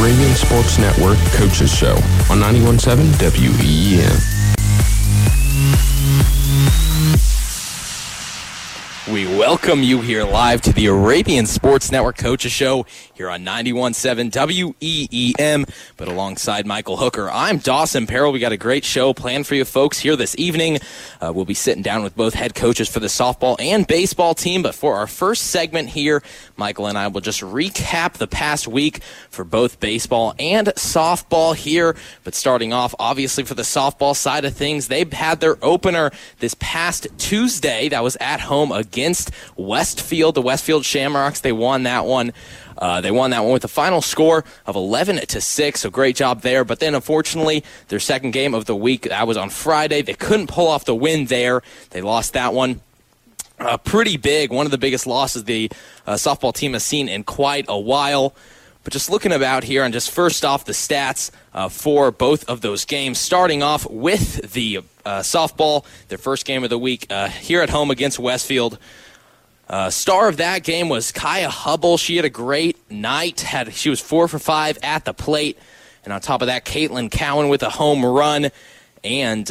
Arabian Sports Network Coaches Show on 91.7 WEEN. We welcome you here live to the Arabian Sports Network Coaches Show here on 91.7 WEEM. But alongside Michael Hooker, I'm Dawson Peril. We got a great show planned for you folks here this evening. We'll be sitting down with both head coaches for the softball and baseball team. But for our first segment here, Michael and I will just recap the past week for both baseball and softball here. But starting off, obviously, for the softball side of things, they had their opener this past Tuesday. That was at home against Westfield, the Westfield Shamrocks. They won that one. They won that one with a final score of 11-6, so great job there. But then, unfortunately, their second game of the week, that was on Friday. They couldn't pull off the win there. They lost that one. Pretty big, one of the biggest losses the softball team has seen in quite a while. But just looking about here and just first off the stats for both of those games, starting off with the softball, their first game of the week here at home against Westfield. Star of that game was Kaya Hubble. She had a great night. She was 4 for 5 at the plate. And on top of that, Caitlin Cowan with a home run. And,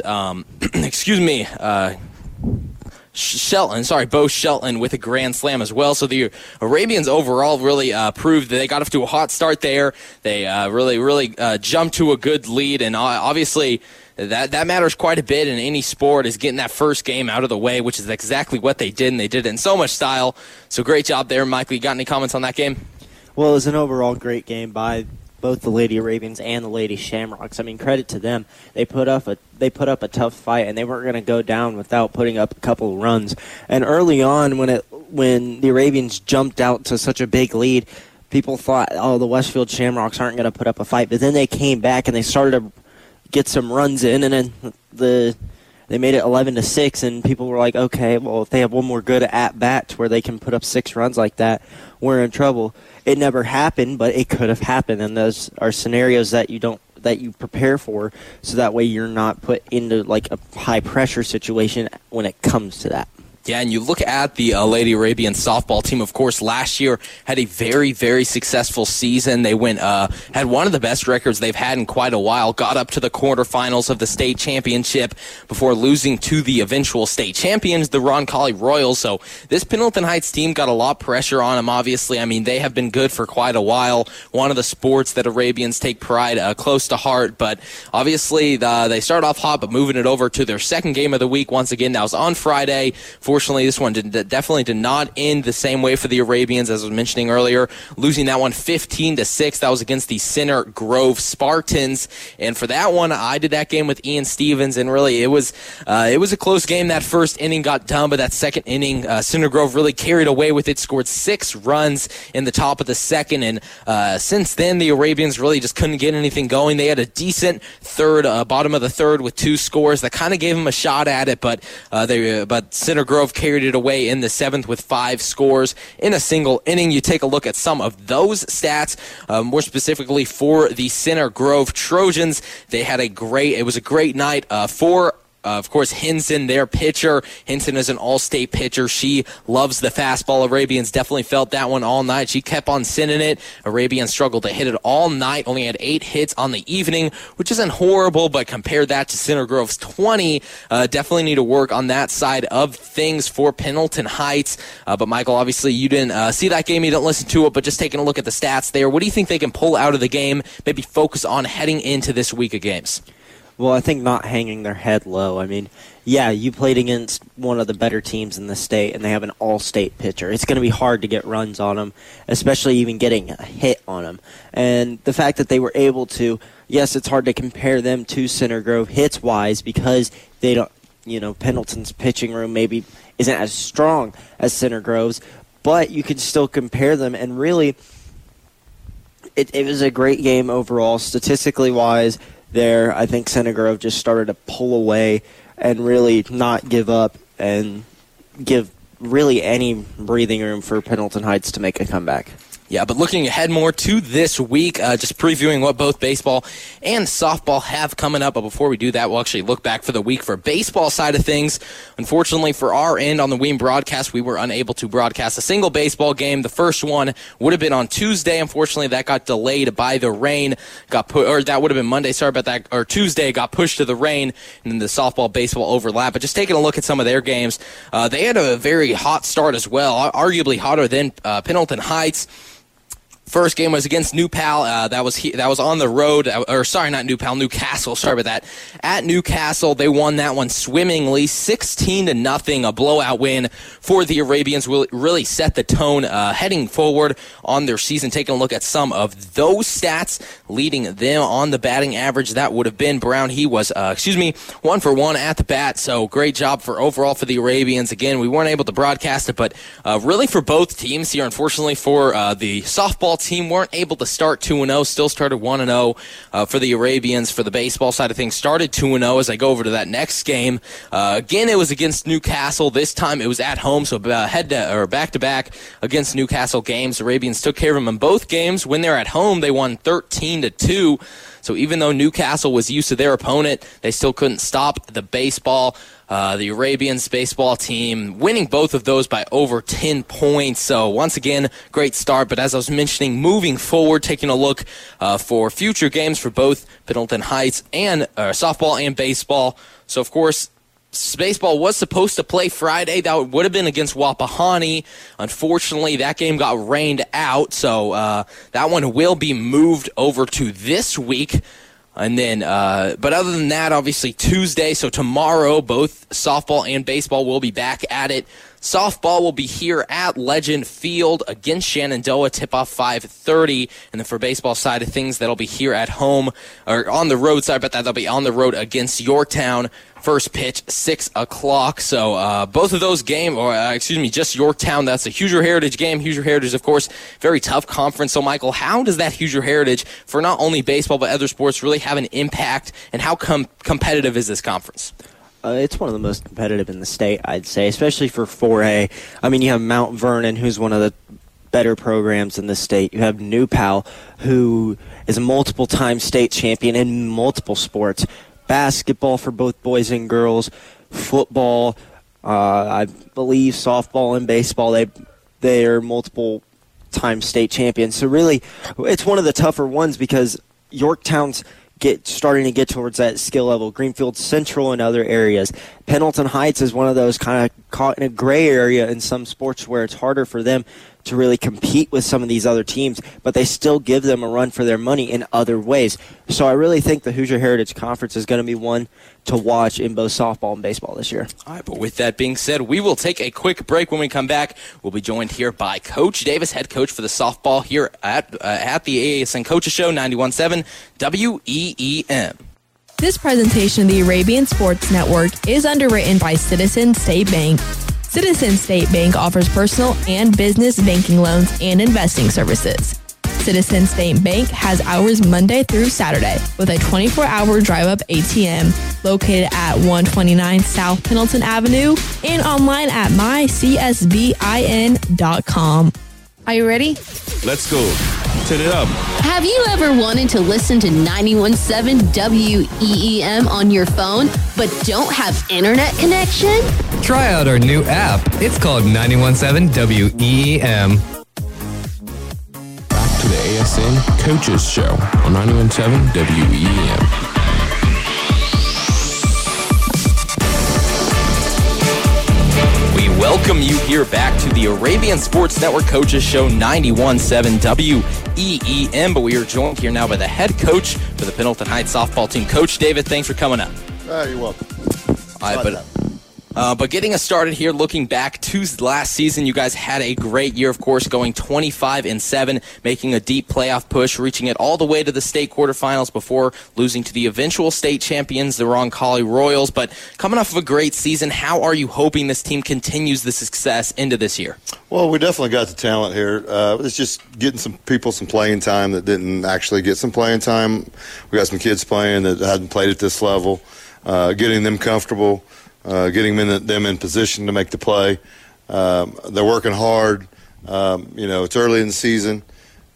Bo Shelton with a grand slam as well. So the Arabians overall really proved that they got off to a hot start there. They really jumped to a good lead, and obviously that matters quite a bit in any sport, is getting that first game out of the way, which is exactly what they did, and they did it in so much style. So great job there, Michael. You got any comments on that game? Well, it was an overall great game by both the Lady Arabians and the Lady Shamrocks. I mean, credit to them. They put up a tough fight, and they weren't going to go down without putting up a couple of runs. And early on, when the Arabians jumped out to such a big lead, people thought, oh, the Westfield Shamrocks aren't going to put up a fight. But then they came back and they started to get some runs in, and then they made it 11-6, and people were like, okay, well, if they have one more good at-bat where they can put up 6 runs like that, we're in trouble. It never happened, but it could have happened, and those are scenarios that you prepare for, so that way you're not put into like a high-pressure situation when it comes to that. Yeah, and you look at the Lady Arabian softball team, of course, last year had a very, very successful season. They had one of the best records they've had in quite a while, got up to the quarterfinals of the state championship before losing to the eventual state champions, the Roncalli Royals. So this Pendleton Heights team got a lot of pressure on them, obviously. I mean, they have been good for quite a while. One of the sports that Arabians take pride close to heart, but obviously they start off hot, but moving it over to their second game of the week. Once again, that was on Friday. Fortunately, this one definitely did not end the same way for the Arabians, as I was mentioning earlier, losing that one 15-6. That was against the Center Grove Spartans, and for that one, I did that game with Ian Stevens, and really it was a close game. That first inning got done, but that second inning, Center Grove really carried away with it, scored 6 runs in the top of the second, and since then, the Arabians really just couldn't get anything going. They had a decent bottom of the third with 2 scores that kind of gave them a shot at it, but Center Grove carried it away in the 7th with 5 scores in a single inning. You take a look at some of those stats, more specifically for the Center Grove Trojans. It was a great night for of course, Hinson, their pitcher. Hinson is an all-state pitcher. She loves the fastball. Arabians definitely felt that one all night. She kept on sending it. Arabians struggled to hit it all night. Only had 8 hits on the evening, which isn't horrible, but compare that to Center Grove's 20. Definitely need to work on that side of things for Pendleton Heights. But, Michael, obviously you didn't see that game. You didn't listen to it, but just taking a look at the stats there, what do you think they can pull out of the game, maybe focus on heading into this week of games? Well, I think not hanging their head low. I mean, yeah, you played against one of the better teams in the state, and they have an all-state pitcher. It's going to be hard to get runs on them, especially even getting a hit on them. And the fact that they were able to, yes, it's hard to compare them to Center Grove hits-wise because they don't, Pendleton's pitching room maybe isn't as strong as Center Grove's, but you can still compare them, and really, it was a great game overall, statistically-wise. There, I think Center Grove just started to pull away and really not give up and give really any breathing room for Pendleton Heights to make a comeback. Yeah, but looking ahead more to this week, just previewing what both baseball and softball have coming up. But before we do that, we'll actually look back for the week for baseball side of things. Unfortunately, for our end on the Weem broadcast, we were unable to broadcast a single baseball game. The first one would have been on Tuesday. Unfortunately, that got delayed by the rain. That would have been Monday. Sorry about that. Or Tuesday got pushed to the rain, and then the softball baseball overlap. But just taking a look at some of their games, they had a very hot start as well, arguably hotter than Pendleton Heights. First game was against New Pal. That was on the road. Not New Pal, Newcastle. Sorry about that. At Newcastle, they won that one swimmingly, 16-0, a blowout win for the Arabians. Really set the tone heading forward on their season. Taking a look at some of those stats, leading them on the batting average. That would have been Brown. He was 1 for 1 at the bat. So great job overall for the Arabians. Again, we weren't able to broadcast it, but really for both teams here. Unfortunately for the softball team, weren't able to start 2-0, still started 1-0 for the Arabians. For the baseball side of things, started 2-0 as I go over to that next game. Again, it was against Newcastle. This time it was at home, so back-to-back against Newcastle games. The Arabians took care of them in both games. When they're at home, they won 13-2. So even though Newcastle was used to their opponent, they still couldn't stop the baseball. The Arabians baseball team winning both of those by over 10 points. So once again, great start. But as I was mentioning, moving forward, taking a look for future games for both Pendleton Heights and softball and baseball. So of course, baseball was supposed to play Friday. That would have been against Wapahani. Unfortunately, that game got rained out. So that one will be moved over to this week. And then, but other than that, obviously Tuesday, so tomorrow, both softball and baseball will be back at it. Softball will be here at Legend Field against Shenandoah, tip-off 5:30. And then for baseball side of things, that'll be here at home, or on the road, sorry about that, they'll be on the road against Yorktown. First pitch, 6 o'clock. So both of those games, just Yorktown, that's a Hoosier Heritage game. Hoosier Heritage, of course, very tough conference. So, Michael, how does that Hoosier Heritage, for not only baseball but other sports, really have an impact, and how competitive is this conference? It's one of the most competitive in the state, I'd say, especially for 4A. I mean, you have Mount Vernon, who's one of the better programs in the state. You have New Pal, who is a multiple-time state champion in multiple sports. Basketball for both boys and girls, football, I believe softball and baseball, they are multiple-time state champions. So really, it's one of the tougher ones because Yorktown's starting to get towards that skill level. Greenfield Central and other areas. Pendleton Heights is one of those kind of caught in a gray area in some sports where it's harder for them to really compete with some of these other teams, but they still give them a run for their money in other ways. So I really think the Hoosier Heritage Conference is going to be one to watch in both softball and baseball this year. All right, but with that being said, we will take a quick break. When we come back, we'll be joined here by Coach Davis, head coach for the softball here at the AASN Coaches Show, 91.7 WEEM. This presentation of the Arabian Sports Network is underwritten by Citizens State Bank. Citizens State Bank offers personal and business banking loans and investing services. Citizens State Bank has hours Monday through Saturday with a 24-hour drive-up ATM located at 129 South Pendleton Avenue and online at mycsbin.com. Are you ready? Let's go. Turn it up. Have you ever wanted to listen to 91.7 WEEM on your phone, but don't have internet connection? Try out our new app. It's called 91.7 WEEM. Back to the ASN Coaches Show on 91.7 WEEM. Welcome you here back to the Arabian Sports Network Coaches Show, 91.7 WEEM. But we are joined here now by the head coach for the Pendleton Heights softball team, Coach David. Thanks for coming up. You're welcome. But getting us started here, looking back to last season, you guys had a great year, of course, going 25-7, making a deep playoff push, reaching it all the way to the state quarterfinals before losing to the eventual state champions, the Roncalli Royals. But coming off of a great season, how are you hoping this team continues the success into this year? Well, we definitely got the talent here. It's just getting some people some playing time that didn't actually get some playing time. We got some kids playing that hadn't played at this level, getting them comfortable. Getting them in position to make the play. They're working hard. It's early in the season.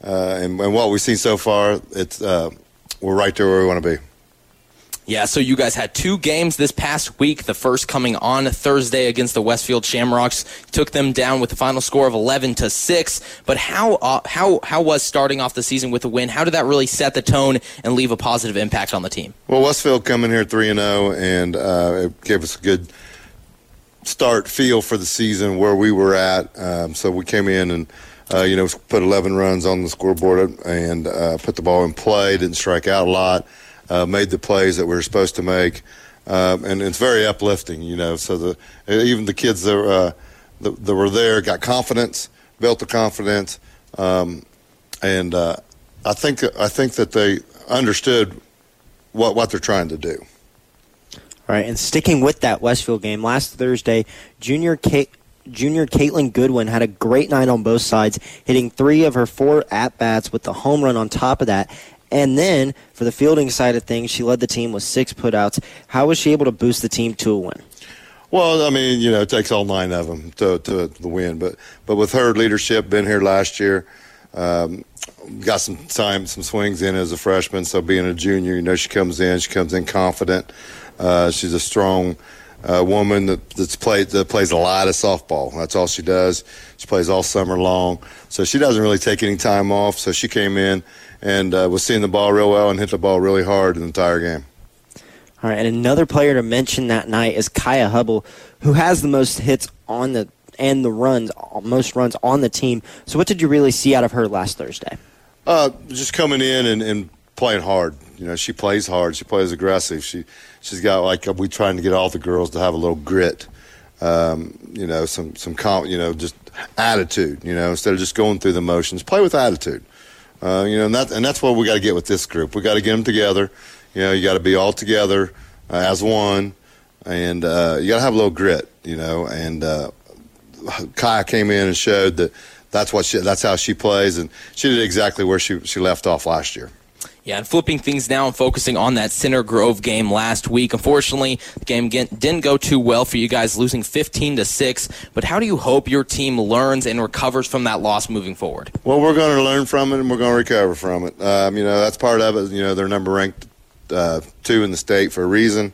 and what we've seen so far, we're right there where we want to be. Yeah, so you guys had 2 games this past week. The first coming on Thursday against the Westfield Shamrocks, took them down with the final score of 11-6. But how was starting off the season with a win? How did that really set the tone and leave a positive impact on the team? Well, Westfield coming here 3-0, and it gave us a good start feel for the season where we were at. So we came in and put 11 runs on the scoreboard and put the ball in play. Didn't strike out a lot. Made the plays that we were supposed to make, and it's very uplifting, So even the kids that were there got confidence, built the confidence, and I think that they understood what they're trying to do. All right, and sticking with that Westfield game, last Thursday, Junior Caitlin Goodwin had a great night on both sides, hitting 3 of her 4 at-bats with the home run on top of that. And then, for the fielding side of things, she led the team with 6 putouts. How was she able to boost the team to a win? Well, I mean, it takes all 9 of them to the win. But with her leadership, been here last year, got some swings in as a freshman. So being a junior, she comes in confident. She's a strong woman that plays a lot of softball. That's all she does. She plays all summer long. So she doesn't really take any time off. So she came in and was seeing the ball real well and hit the ball really hard the entire game. All right, and another player to mention that night is Kaya Hubble, who has the most hits most runs on the team. So what did you really see out of her last Thursday? Just coming in and playing hard. She plays hard. She plays aggressive. She's got, we trying to get all the girls to have a little grit. Just attitude. Instead of just going through the motions, play with attitude. And that's what we got to get with this group. We got to get them together. You got to be all together as one, and you got to have a little grit. And Kaya came in and showed that's how she plays, and she did exactly where she left off last year. Yeah, and flipping things now and focusing on that Center Grove game last week. Unfortunately, the game didn't go too well for you guys, losing 15-6. But how do you hope your team learns and recovers from that loss moving forward? Well, we're going to learn from it, and we're going to recover from it. That's part of it. They're number ranked 2 in the state for a reason.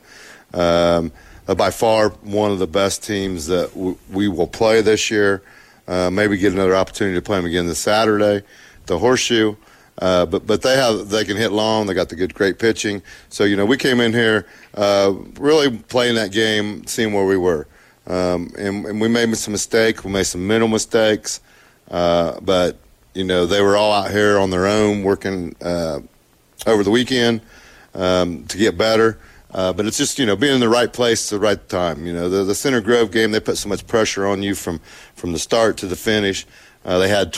By far one of the best teams that we will play this year. Maybe get another opportunity to play them again this Saturday, the Horseshoe. But they can hit long. They got the great pitching. So we came in here really playing that game, seeing where we were, and we made some mistakes. We made some mental mistakes, but they were all out here on their own working over the weekend to get better. But it's just being in the right place at the right time. The Center Grove game, they put so much pressure on you from the start to the finish. They had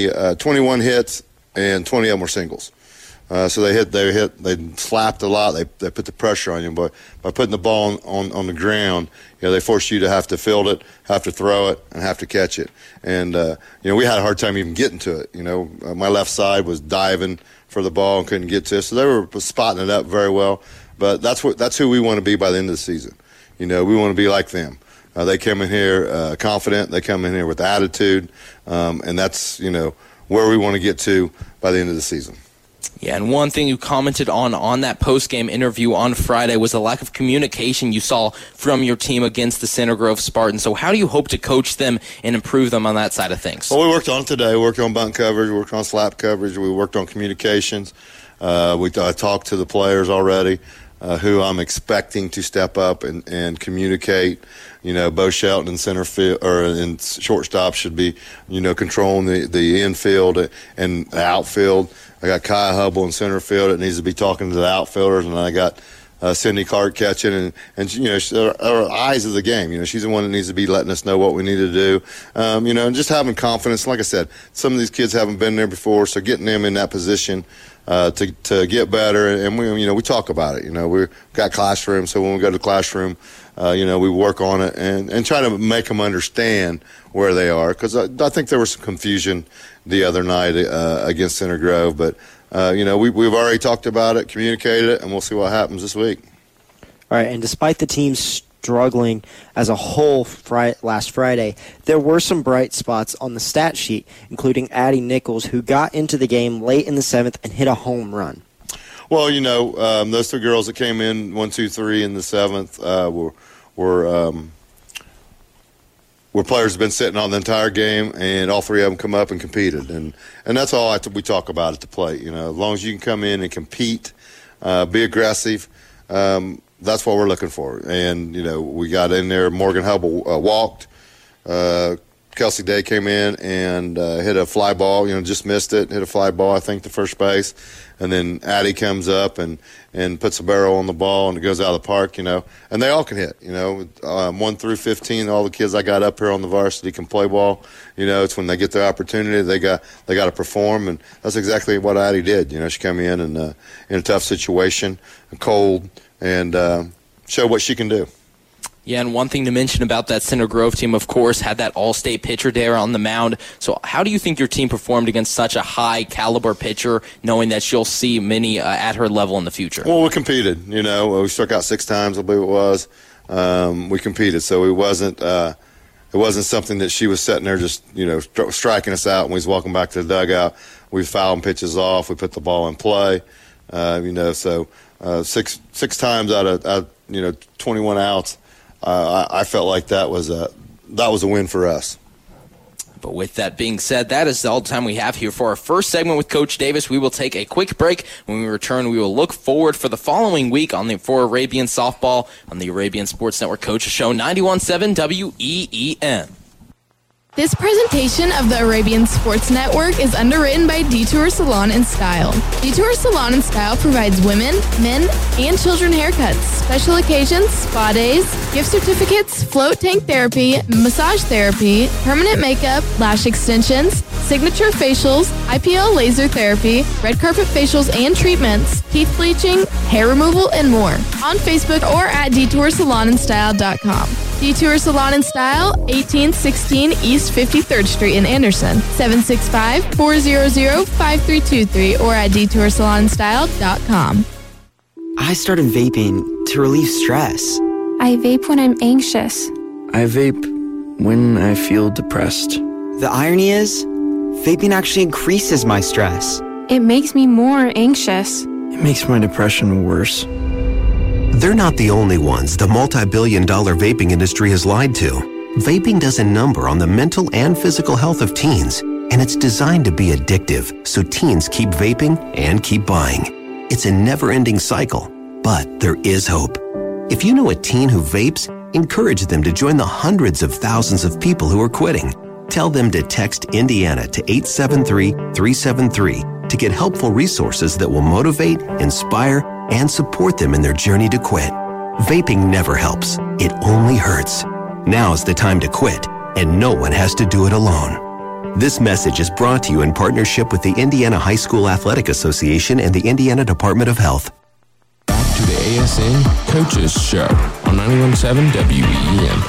21 hits. And 20 of them were singles. So they slapped a lot. They put the pressure on you. But by putting the ball on the ground, they force you to have to field it, have to throw it, and have to catch it. And, we had a hard time even getting to it. My left side was diving for the ball and couldn't get to it. So they were spotting it up very well. But that's who we want to be by the end of the season. We want to be like them. They come in here confident. They come in here with attitude. And that's, where we want to get to by the end of the season. Yeah, and one thing you commented on that post-game interview on Friday was the lack of communication you saw from your team against the Center Grove Spartans. So how do you hope to coach them and improve them on that side of things? Well, we worked on it today. We worked on bunt coverage. We worked on slap coverage. We worked on communications. I talked to the players already who I'm expecting to step up and communicate. Bo Shelton in center field or in shortstop should be, controlling the infield and the outfield. I got Kaya Hubble in center field that needs to be talking to the outfielders, and I got Cindy Clark catching, and she's our eyes of the game. She's the one that needs to be letting us know what we need to do. And just having confidence. Like I said, some of these kids haven't been there before, so getting them in that position to get better. And we talk about it. We've got classrooms, so when we go to the classroom, we work on it and try to make them understand where they are. Because I think there was some confusion the other night against Center Grove, but we've already talked about it, communicated it, and we'll see what happens this week. All right, and despite the team's struggling as a whole last Friday, there were some bright spots on the stat sheet, including Addie Nichols, who got into the game late in the 7th and hit a home run. Well, those 3 girls that came in 1, 2, 3 in the 7th were players have been sitting on the entire game, and all 3 of them come up and competed, and that's all we talk about at the plate. As long as you can come in and compete, be aggressive. That's what we're looking for. And, we got in there. Morgan Hubble walked. Kelsey Day came in and hit a fly ball, just missed it, hit a fly ball, I think, to first base. And then Addie comes up and puts a barrel on the ball, and it goes out of the park, and they all can hit, 1 through 15, all the kids I got up here on the varsity can play ball. It's when they get their opportunity, they got to perform, and that's exactly what Addie did. She came in and in a tough situation, cold, and show what she can do. Yeah, and one thing to mention about that Center Grove team, of course, had that all-state pitcher there on the mound. So how do you think your team performed against such a high-caliber pitcher, knowing that she'll see many at her level in the future? Well, we competed. We struck out 6 times, I believe it was. We competed, so it wasn't something that she was sitting there just, striking us out when we was walking back to the dugout. We fouled pitches off. We put the ball in play. So 6 times out of 21 outs. I felt like that was a win for us. But with that being said, that is all the time we have here for our first segment with Coach Davis. We will take a quick break. When we return, we will look forward for the following week for Arabian softball on the Arabian Sports Network Coaches Show 91.7 WEEM. This presentation of the Arabian Sports Network is underwritten by Detour Salon and Style. Detour Salon and Style provides women, men, and children haircuts, special occasions, spa days, gift certificates, float tank therapy, massage therapy, permanent makeup, lash extensions, signature facials, IPL laser therapy, red carpet facials and treatments, teeth bleaching, hair removal, and more. On Facebook or at DetourSalonandStyle.com. Detour Salon and Style, 1816 East 53rd Street in Anderson, 765-400-5323 or at DetourSalonandStyle.com. I started vaping to relieve stress. I vape when I'm anxious. I vape when I feel depressed. The irony is, vaping actually increases my stress. It makes me more anxious. It makes my depression worse. They're not the only ones the multi-billion-dollar vaping industry has lied to. Vaping does a number on the mental and physical health of teens, and it's designed to be addictive, so teens keep vaping and keep buying. It's a never-ending cycle, but there is hope. If you know a teen who vapes, encourage them to join the hundreds of thousands of people who are quitting. Tell them to text Indiana to 873-373 to get helpful resources that will motivate, inspire, and support them in their journey to quit. Vaping never helps. It only hurts. Now's the time to quit, and no one has to do it alone. This message is brought to you in partnership with the Indiana High School Athletic Association and the Indiana Department of Health. Back to the ASN Coaches Show on 91.7 WEEM.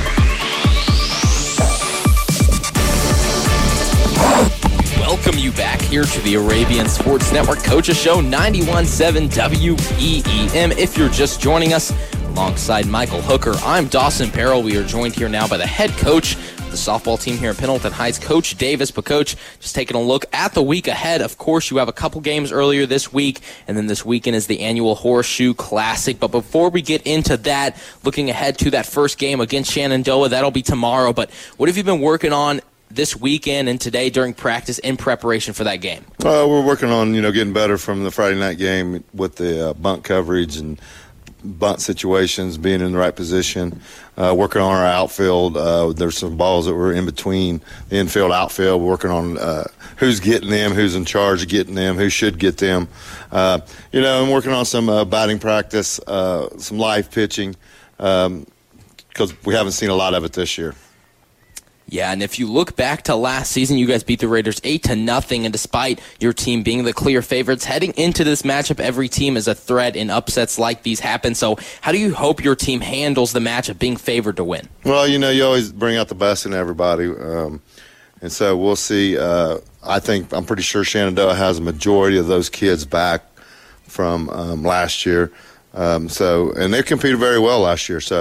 Welcome you back here to the Arabian Sports Network Coaches Show 91.7 WEEM. If you're just joining us, alongside Michael Hooker, I'm Dawson Perrell. We are joined here now by the head coach of the softball team here at Pendleton Heights, Coach Davis. But Coach, just taking a look at the week ahead. Of course, you have a couple games earlier this week, and then this weekend is the annual Horseshoe Classic. But before we get into that, looking ahead to that first game against Shenandoah, that'll be tomorrow. But what have you been working on this weekend and today during practice in preparation for that game? We're working on, getting better from the Friday night game with the bunt coverage and bunt situations, being in the right position, working on our outfield. There's some balls that were in between the infield, outfield. We're working on who's getting them, who's in charge of getting them, who should get them. And working on some batting practice, some live pitching, because we haven't seen a lot of it this year. Yeah, and if you look back to last season, you guys beat the Raiders 8-0, and despite your team being the clear favorites, heading into this matchup, every team is a threat in upsets like these happen. So how do you hope your team handles the matchup being favored to win? Well, you always bring out the best in everybody, and so we'll see. I'm pretty sure Shenandoah has a majority of those kids back from last year. And they competed very well last year, so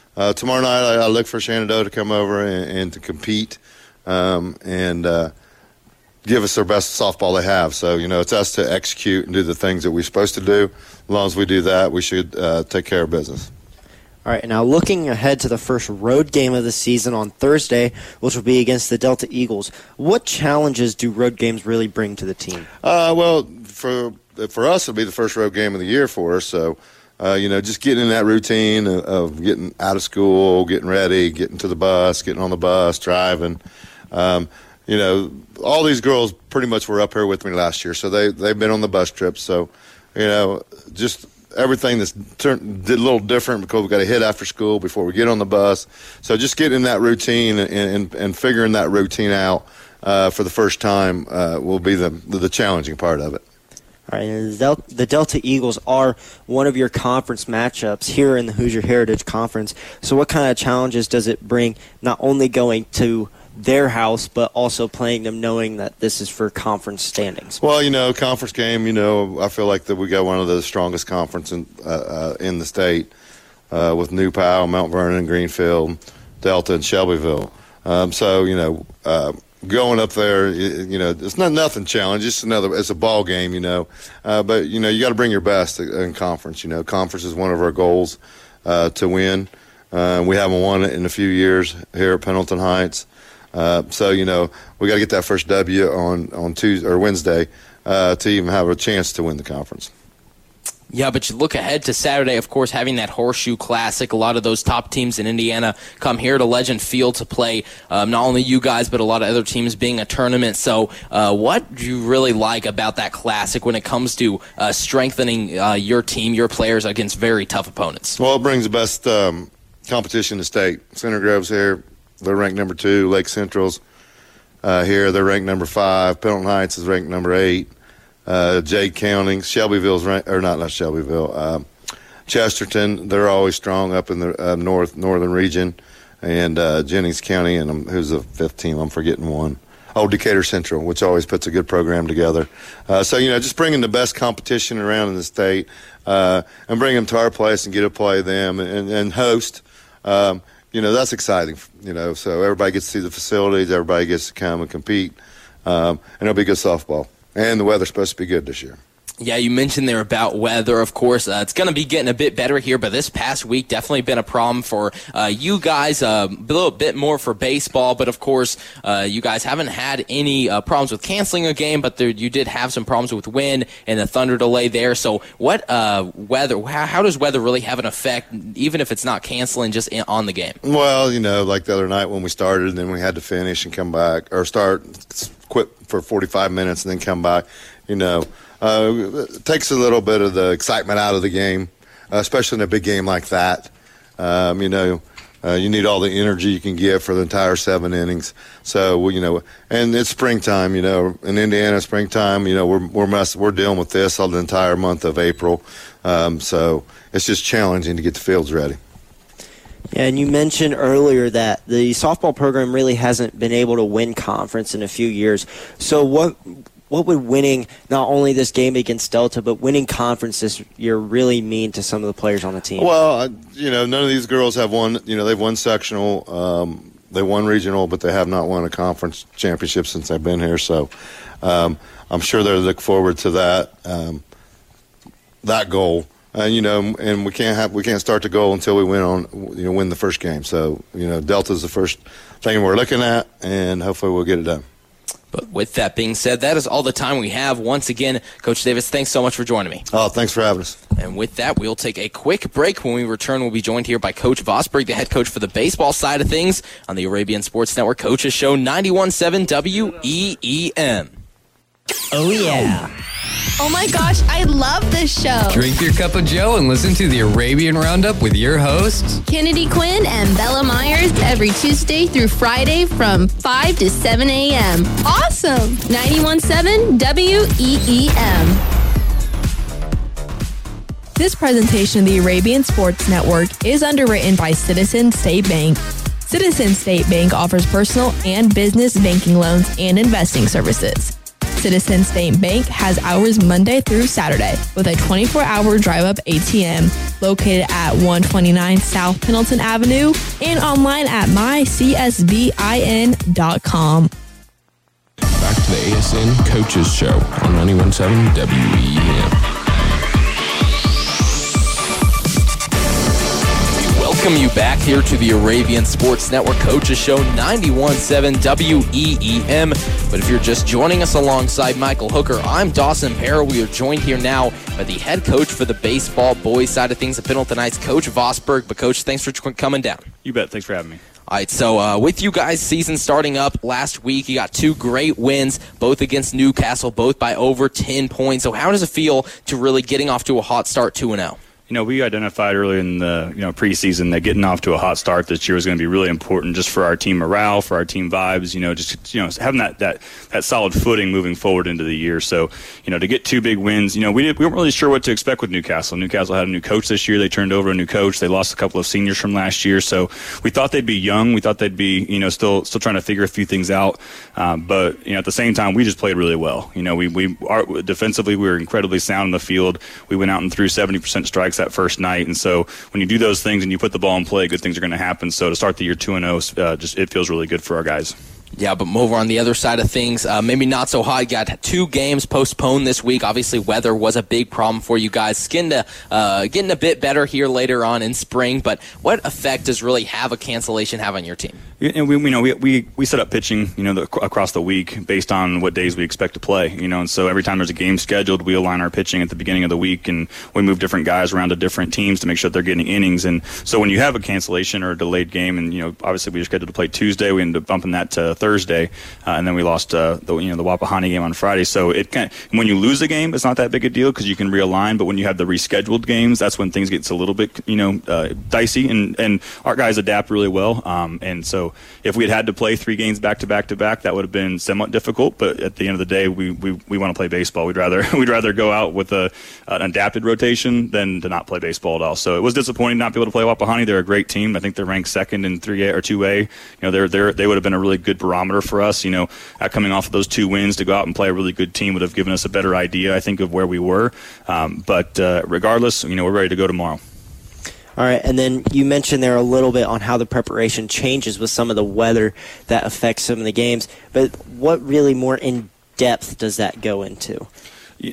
tomorrow night I look for Shenandoah to come over and to compete and give us their best softball they have. So, it's us to execute and do the things that we're supposed to do. As long as we do that, we should take care of business. All right, now looking ahead to the first road game of the season on Thursday, which will be against the Delta Eagles, what challenges do road games really bring to the team? Well, for us, it'll be the first road game of the year for us. So, just getting in that routine of getting out of school, getting ready, getting to the bus, getting on the bus, driving. All these girls pretty much were up here with me last year, so they've been on the bus trips. So, just everything did a little different because we got to hit after school before we get on the bus. So just getting in that routine and figuring that routine out for the first time will be the challenging part of it. All right, and the Delta Eagles are one of your conference matchups here in the Hoosier Heritage Conference. So what kind of challenges does it bring, not only going to their house, but also playing them knowing that this is for conference standings? Well, conference game, I feel like that we got one of the strongest conferences in the state with New Powell, Mount Vernon, Greenfield, Delta, and Shelbyville. Going up there, it's nothing challenge. It's a ball game, but you got to bring your best in conference. Conference is one of our goals to win. We haven't won it in a few years here at Pendleton Heights. We got to get that first W on Tuesday or Wednesday to even have a chance to win the conference. Yeah, but you look ahead to Saturday, of course, having that Horseshoe Classic. A lot of those top teams in Indiana come here to Legend Field to play not only you guys, but a lot of other teams being a tournament. So what do you really like about that Classic when it comes to strengthening your team, your players against very tough opponents? Well, it brings the best competition to state. Center Grove's here. They're ranked number 2. Lake Central's here. They're ranked number 5. Pendleton Heights is ranked number 8. Jade County, Shelbyville's not Shelbyville. Chesterton, they're always strong up in the northern region, and Jennings County, and who's the 5th team? I'm forgetting one. Oh, Decatur Central, which always puts a good program together. Just bringing the best competition around in the state and bring them to our place and get to play them and host. That's exciting. So everybody gets to see the facilities, everybody gets to come and compete, and it'll be good softball. And the weather's supposed to be good this year. Yeah, you mentioned there about weather, of course. It's going to be getting a bit better here, but this past week definitely been a problem for you guys, a little bit more for baseball. But, of course, you guys haven't had any problems with canceling a game, but you did have some problems with wind and the thunder delay there. So what weather, how does weather really have an effect, even if it's not canceling, just on the game? Well, like the other night when we started and then we had to finish and come back, or quit for 45 minutes and then come back, it takes a little bit of the excitement out of the game, especially in a big game like that. You need all the energy you can get for the entire 7 innings. So, and it's springtime, in Indiana, springtime, we're dealing with this all the entire month of April. So it's just challenging to get the fields ready. Yeah, and you mentioned earlier that the softball program really hasn't been able to win conference in a few years. So what would winning not only this game against Delta, but winning conference this year really mean to some of the players on the team? Well, none of these girls have won. They've won sectional, they won regional, but they have not won a conference championship since they've been here. So I'm sure they look forward to that goal. And we can't start the goal until we win the first game. So Delta's the first thing we're looking at, and hopefully we'll get it done. But with that being said, that is all the time we have. Once again, Coach Davis, thanks so much for joining me. Oh, thanks for having us. And with that, we'll take a quick break. When we return, we'll be joined here by Coach Vosberg, the head coach for the baseball side of things on the Arabian Sports Network Coaches Show 91.7 WEEM. Oh, yeah. Oh my gosh, I love this show. Drink your cup of Joe and listen to the Arabian Roundup with your hosts, Kennedy Quinn and Bella Myers, every Tuesday through Friday from 5 to 7 a.m. Awesome. 91.7 WEEM. This presentation of the Arabian Sports Network is underwritten by Citizen State Bank. Citizen State Bank offers personal and business banking loans and investing services. Citizens State Bank has hours Monday through Saturday with a 24-hour drive-up ATM located at 129 South Pendleton Avenue and online at mycsbin.com. Back to the ASN Coaches Show on 91.7 WEEM. Welcome you back here to the Arabian Sports Network Coaches Show, 91.7 WEEM. But if you're just joining us alongside Michael Hooker, I'm Dawson Parra. We are joined here now by the head coach for the baseball boys side of things at Pendleton Knights, Coach Vosberg. But, Coach, thanks for coming down. You bet. Thanks for having me. All right, so with you guys' season starting up last week, you got 2 great wins, both against Newcastle, both by over 10 points. So how does it feel to really getting off to a hot start 2-0? We identified early in the preseason that getting off to a hot start this year was going to be really important just for our team morale, for our team vibes, having that solid footing moving forward into the year. So, to get 2 big wins, we weren't really sure what to expect with Newcastle. Newcastle had a new coach this year. They turned over a new coach. They lost a couple of seniors from last year. So we thought they'd be young. We thought they'd be, still trying to figure a few things out. But at the same time, we just played really well. Defensively, we were incredibly sound in the field. We went out and threw 70% strikes that first night, and so when you do those things and you put the ball in play, good things are going to happen. So to start the year 2-0, it feels really good for our guys. Yeah, but over on the other side of things, maybe not so hot. You got 2 games postponed this week. Obviously, weather was a big problem for you guys. Getting a bit better here later on in spring, but what effect does really have a cancellation have on your team? And we set up pitching, across the week based on what days we expect to play, and so every time there's a game scheduled, we align our pitching at the beginning of the week, and we move different guys around to different teams to make sure they're getting innings. And so when you have a cancellation or a delayed game, and obviously we were scheduled to play Tuesday, we ended up bumping that to Thursday, and then we lost the Wapahani game on Friday. So when you lose a game, it's not that big a deal because you can realign. But when you have the rescheduled games, that's when things get a little bit dicey. And our guys adapt really well. And so if we had to play 3 games back to back to back, that would have been somewhat difficult. But at the end of the day, we want to play baseball. We'd rather go out with an adapted rotation than to not play baseball at all. So it was disappointing not to be able to play Wapahani. They're a great team. I think they're ranked second in 3A or 2A. They would have been a really good barometer for us. Coming off of those 2 wins to go out and play a really good team would have given us a better idea, I think, of where we were. But regardless, we're ready to go tomorrow. All right, and then you mentioned there a little bit on how the preparation changes with some of the weather that affects some of the games. But what really more in depth does that go into? It's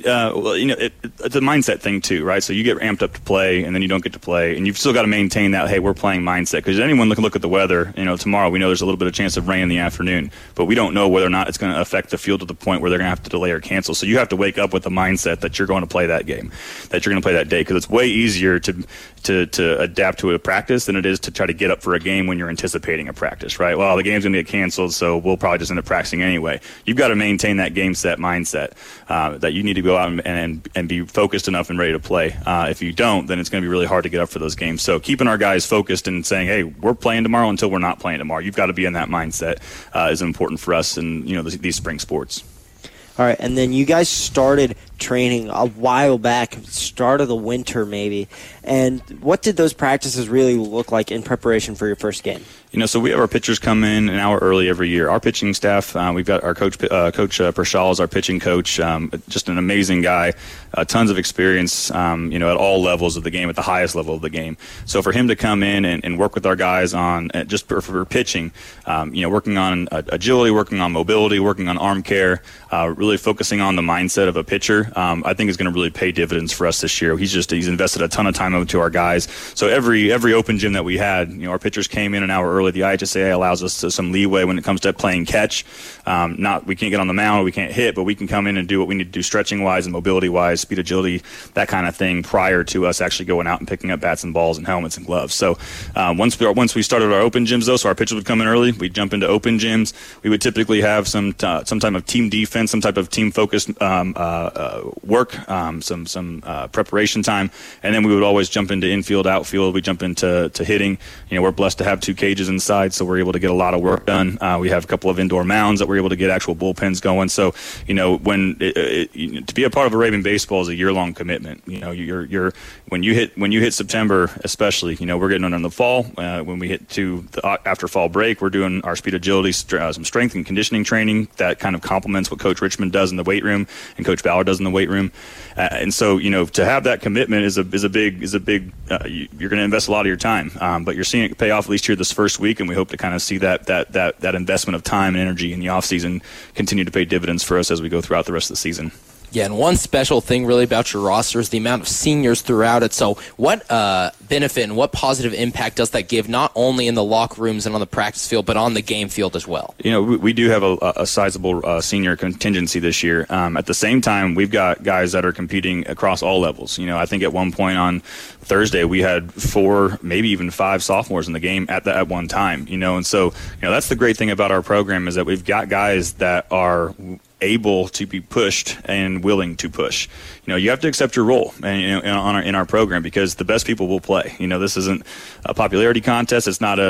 a mindset thing too, right? So you get amped up to play, and then you don't get to play, and you've still got to maintain that, hey, we're playing mindset. Because anyone can look at the weather. Tomorrow we know there's a little bit of chance of rain in the afternoon, but we don't know whether or not it's going to affect the field to the point where they're going to have to delay or cancel. So you have to wake up with the mindset that you're going to play that game, that you're going to play that day, because it's way easier to adapt to a practice than it is to try to get up for a game when you're anticipating a practice, right? Well, the game's going to get canceled, so we'll probably just end up practicing anyway. You've got to maintain that game set mindset that you need to go out and be focused enough and ready to play. If you don't, then it's going to be really hard to get up for those games. So keeping our guys focused and saying, hey, we're playing tomorrow until we're not playing tomorrow. You've got to be in that mindset is important for us in these spring sports. All right, and then you guys started training a while back, start of the winter maybe. And what did those practices really look like in preparation for your first game? So we have our pitchers come in an hour early every year. Our pitching staff, we've got our coach Pershal is our pitching coach, just an amazing guy, tons of experience, at all levels of the game, at the highest level of the game. So for him to come in and work with our guys on just for pitching, working on agility, working on mobility, working on arm care, really focusing on the mindset of a pitcher, I think is going to really pay dividends for us this year. He's invested a ton of time into our guys. So every open gym that we had, our pitchers came in an hour early. The IHSA allows us some leeway when it comes to playing catch. We can't get on the mound, we can't hit, but we can come in and do what we need to do stretching wise and mobility wise, speed, agility, that kind of thing prior to us actually going out and picking up bats and balls and helmets and gloves. So once we started our open gyms though, so our pitchers would come in early, we'd jump into open gyms. We would typically have some type of team defense, some type of team focused work, some preparation time, and then we would always jump into infield, outfield. We jump into hitting. We're blessed to have 2 cages pitches inside, so we're able to get a lot of work done. We have a couple of indoor mounds that we're able to get actual bullpens going. So, when to be a part of Arabian baseball is a year-long commitment. When you hit September, especially, we're getting on in the fall. When we hit to the after fall break, we're doing our speed agility, some strength and conditioning training that kind of complements what Coach Richmond does in the weight room and Coach Ballard does in the weight room. And so, to have that commitment is a big. You're going to invest a lot of your time, but you're seeing it pay off at least here this first week, and we hope to kind of see that investment of time and energy in the off season continue to pay dividends for us as we go throughout the rest of the season. Yeah, and one special thing really about your roster is the amount of seniors throughout it. So what benefit and what positive impact does that give, not only in the locker rooms and on the practice field, but on the game field as well? We do have a sizable senior contingency this year. At the same time, we've got guys that are competing across all levels. I think at one point on Thursday we had 4, maybe even 5 sophomores in the game at one time. And so that's the great thing about our program is that we've got guys that are able to be pushed and willing to push. You have to accept your role in our program because the best people will play. This isn't a popularity contest. It's not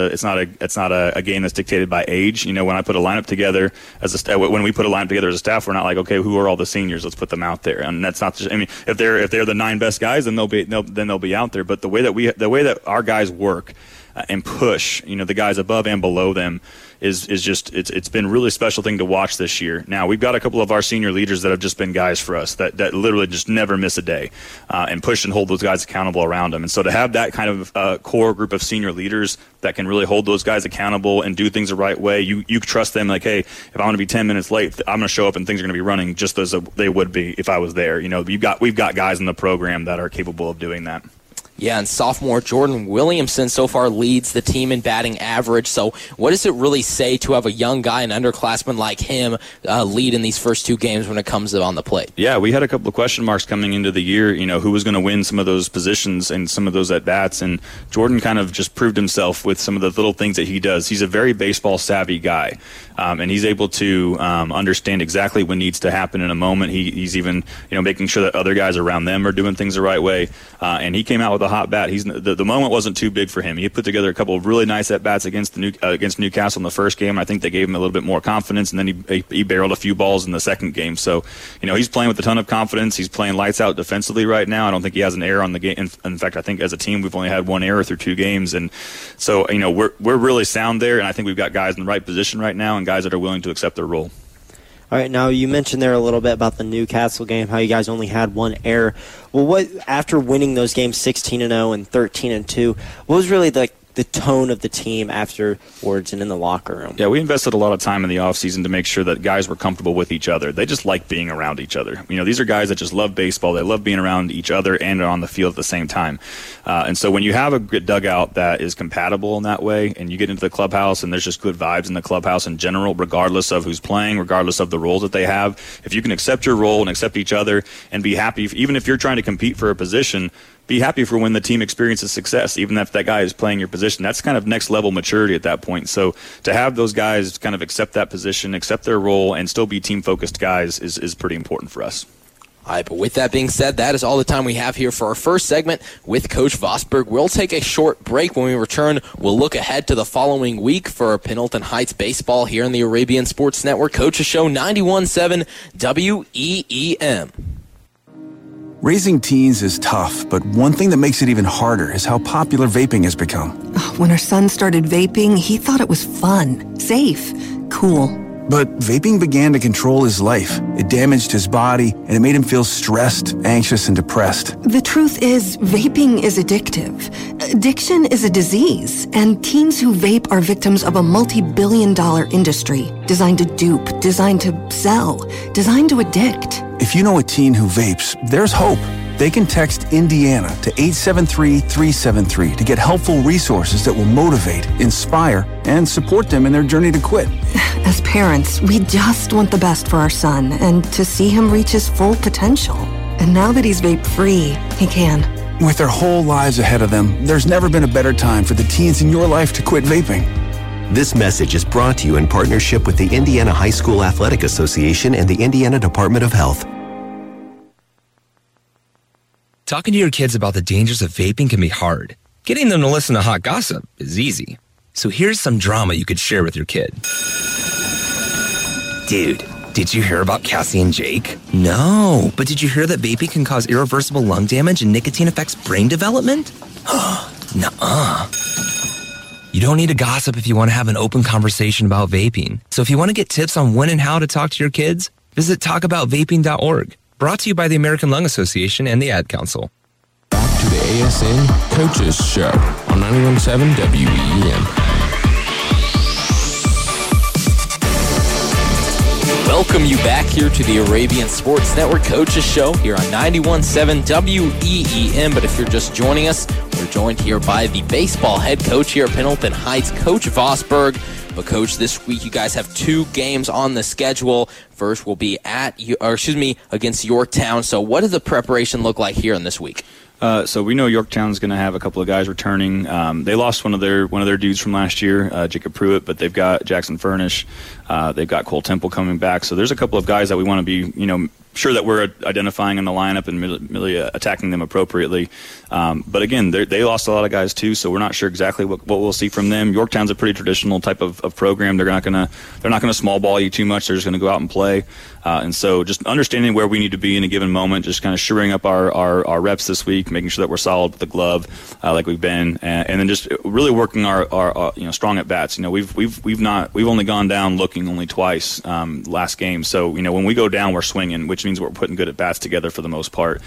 a game that's dictated by age. When I put a lineup together when we put a lineup together as a staff, we're not like, okay, who are all the seniors? Let's put them out there. And that's not just, if they're the 9 best guys, then they'll be out there. But the way that our guys work and push, the guys above and below them is just it's been a really special thing to watch this year. Now we've got a couple of our senior leaders that have just been guys for us that literally just never miss a day and push and hold those guys accountable around them. And so to have that kind of core group of senior leaders that can really hold those guys accountable and do things the right way, you trust them. Like, hey, if I'm going to be 10 minutes late, I'm going to show up and things are going to be running just as they would be if I was there. We've got guys in the program that are capable of doing that. Yeah, and sophomore Jordan Williamson so far leads the team in batting average. So what does it really say to have a young guy, an underclassman like him, lead in these first 2 games when it comes on the plate? Yeah, we had a couple of question marks coming into the year, who was going to win some of those positions and some of those at-bats. And Jordan kind of just proved himself with some of the little things that he does. He's a very baseball-savvy guy, and he's able to understand exactly what needs to happen in a moment. He's even making sure that other guys around them are doing things the right way. And he came out with a hot bat. The moment wasn't too big for him. He put together a couple of really nice at bats against Newcastle in the first game. I think they gave him a little bit more confidence, and then he barreled a few balls in the second game. So, he's playing with a ton of confidence. He's playing lights out defensively right now. I don't think he has an error on the game. In fact, I think as a team we've only had 1 error through 2 games, and so we're really sound there. And I think we've got guys in the right position right now and guys that are willing to accept their role. All right, now you mentioned there a little bit about the Newcastle game, how you guys only had 1 error. Well, after winning those games 16-0 and 13-2, what was really the tone of the team afterwards and in the locker room? Yeah, we invested a lot of time in the offseason to make sure that guys were comfortable with each other. They just like being around each other. These are guys that just love baseball. They love being around each other and on the field at the same time. And so when you have a good dugout that is compatible in that way, and you get into the clubhouse and there's just good vibes in the clubhouse in general, regardless of who's playing, regardless of the roles that they have, if you can accept your role and accept each other and be happy, even if you're trying to compete for a position, be happy for when the team experiences success, even if that guy is playing your position. That's kind of next level maturity at that point. So to have those guys kind of accept that position, accept their role, and still be team-focused guys is pretty important for us. All right, but with that being said, that is all the time we have here for our first segment with Coach Vosberg. We'll take a short break. When we return, we'll look ahead to the following week for Pendleton Heights baseball here in the Arabian Sports Network Coaches Show 91.7 WEEM. Raising teens is tough, but one thing that makes it even harder is how popular vaping has become. When our son started vaping, he thought it was fun, safe, cool. But vaping began to control his life. It damaged his body, and it made him feel stressed, anxious, and depressed. The truth is, vaping is addictive. Addiction is a disease, and teens who vape are victims of a multi-billion-dollar industry designed to dupe, designed to sell, designed to addict. If you know a teen who vapes, there's hope. They can text Indiana to 873-373 to get helpful resources that will motivate, inspire, and support them in their journey to quit. As parents, we just want the best for our son and to see him reach his full potential. And now that he's vape-free, he can. With their whole lives ahead of them, there's never been a better time for the teens in your life to quit vaping. This message is brought to you in partnership with the Indiana High School Athletic Association and the Indiana Department of Health. Talking to your kids about the dangers of vaping can be hard. Getting them to listen to hot gossip is easy. So here's some drama you could share with your kid. Dude, did you hear about Cassie and Jake? No, but did you hear that vaping can cause irreversible lung damage and nicotine affects brain development? Nuh-uh. You don't need to gossip if you want to have an open conversation about vaping. So if you want to get tips on when and how to talk to your kids, visit talkaboutvaping.org. Brought to you by the American Lung Association and the Ad Council. Back to the ASN Coaches Show on 91.7 WEEM. Welcome you back here to the Arabian Sports Network Coaches Show here on 91.7 WEEM. But if you're just joining us, we're joined here by the baseball head coach here at Pendleton Heights, Coach Vosberg. But Coach, this week you guys have 2 games on the schedule. First will be against Yorktown. So what does the preparation look like here in this week? So we know Yorktown's going to have a couple of guys returning. They lost one of their dudes from last year, Jacob Pruitt, but they've got Jackson Furnish. They've got Cole Temple coming back. So there's a couple of guys that we want to be, sure that we're identifying in the lineup and really attacking them appropriately. But again, they lost a lot of guys too, so we're not sure exactly what we'll see from them. Yorktown's a pretty traditional type of program. They're not gonna small ball you too much. They're just gonna go out and play. And so just understanding where we need to be in a given moment, just kind of shoring up our reps this week, making sure that we're solid with the glove, like we've been, and then just really working our strong at bats. We've only gone down looking only twice last game. So when we go down, we're swinging, which means we're putting good at bats together for the most part.